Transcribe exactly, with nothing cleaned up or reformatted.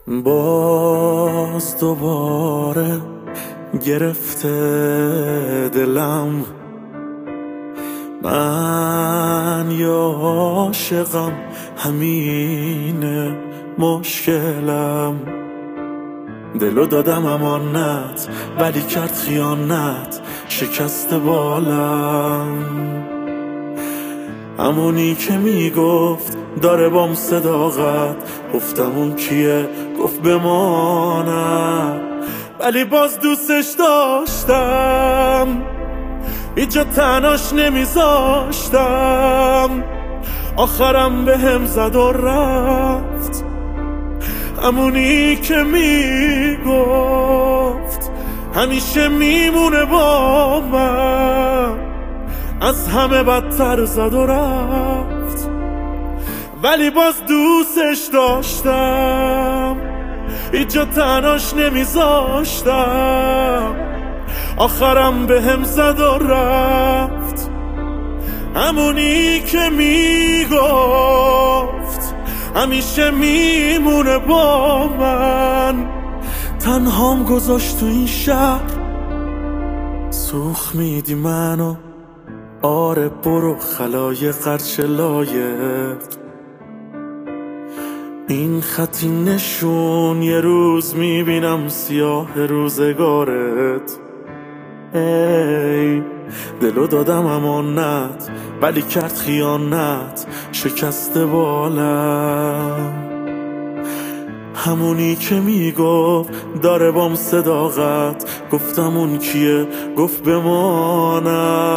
باز دوباره گرفته دلم، من یا عاشقم همینه مشکلم. دلو دادم امانت ولی کرد خیانت، شکست بالم. همونی که میگفت داره بام صداقت، گفتم اون کیه؟ گفت بمانم، ولی باز دوستش داشتم، اینجا تناش نمیذاشتم. آخرم به هم زد و رفت، همونی که میگفت همیشه میمونه با من. از همه بدتر زد و رفت، ولی باز دوستش داشتم، اینجا تناش نمیذاشتم. آخرم به هم زد و رفت، همونی که میگفت همیشه میمونه با من. تنهام گذاشت تو این شهر، سوخ میدی منو. آره برو خلای قرچ لایق، این خطی نشون یه روز میبینم سیاه روزگارت. ای دلو دادم امانت ولی کرد خیانت، شکست بالم. همونی که میگفت داره بام صداقت، گفتم اون کیه؟ گفت بمانم،